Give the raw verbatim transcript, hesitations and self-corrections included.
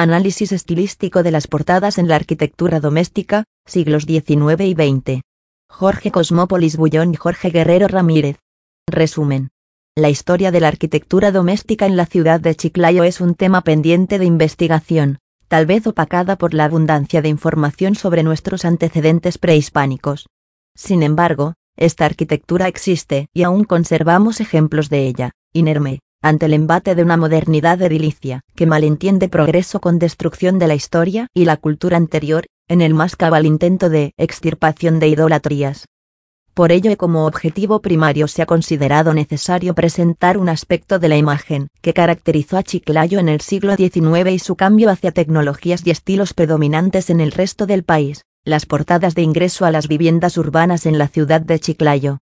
Análisis estilístico de las portadas en la arquitectura doméstica, siglos diecinueve y veinte. Jorge Cosmópolis Bullón y Jorge Guerrero Ramírez. Resumen. La historia de la arquitectura doméstica en la ciudad de Chiclayo es un tema pendiente de investigación, tal vez opacada por la abundancia de información sobre nuestros antecedentes prehispánicos. Sin embargo, esta arquitectura existe y aún conservamos ejemplos de ella, inerme, ante el embate de una modernidad edilicia que malentiende progreso con destrucción de la historia y la cultura anterior, en el más cabal intento de extirpación de idolatrías. Por ello y como objetivo primario se ha considerado necesario presentar un aspecto de la imagen que caracterizó a Chiclayo en el siglo diecinueve y su cambio hacia tecnologías y estilos predominantes en el resto del país, las portadas de ingreso a las viviendas urbanas en la ciudad de Chiclayo.